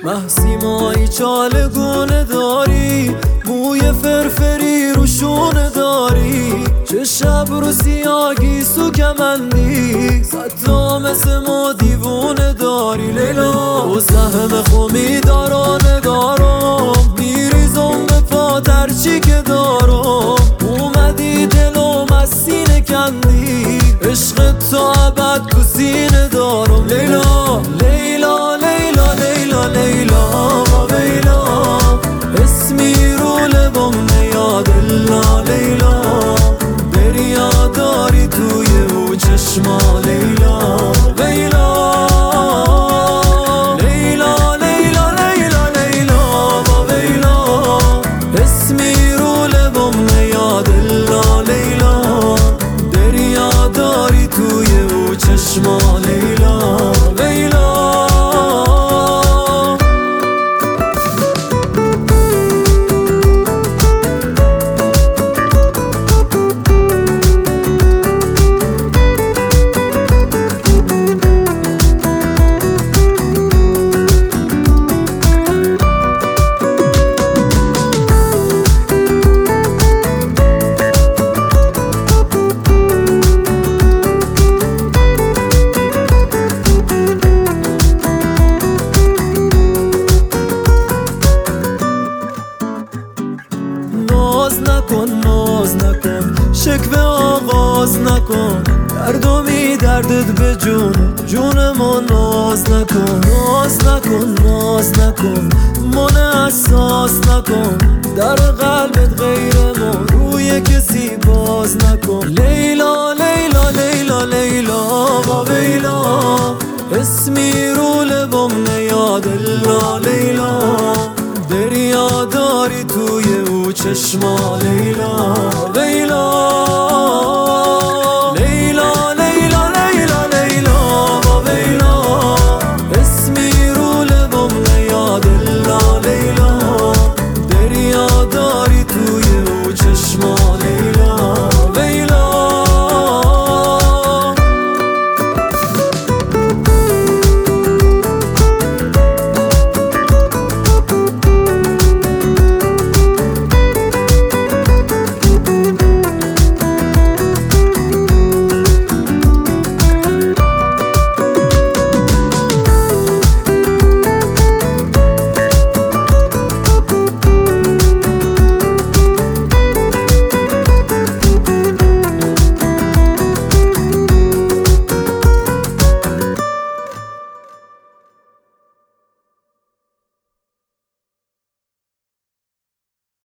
محسیمایی چالگونه داری، موی فرفری رو شونه داری، چه شب رو سیاگی سو کمندی، صد مثل ما دیوونه داری. لیلا و سهم خومی دارا نگارم، میریزم به پاتر چی که دارم، اومدی دلم از سینه کندی، عشق تا ابد تو سینه دارم. لیلا لیلا لیلا لیلا لیلا با ویلا، اسمی رو لبم نیاد الا لیلا، دریا داری توی او چشما. لیلا لیلا لیلا لیلا لیلا لیلا با ویلا، اسمی رو لبم نیاد الا لیلا، دریا داری توی او چشما. لیلا لیلا ناز نکن، شکوه آغاز نکن، دردمی دردت به جون ما. ناز نکن ناز نکن ناز نکن، من احساس نکن، در قلبت غیر ما روی کسی باز نکن. لیلا لیلا لیلا لیلا با ویلا، اسمی رو لبم نیاد الا لیلا، دریا داری توی او چشما. لیلا لیلا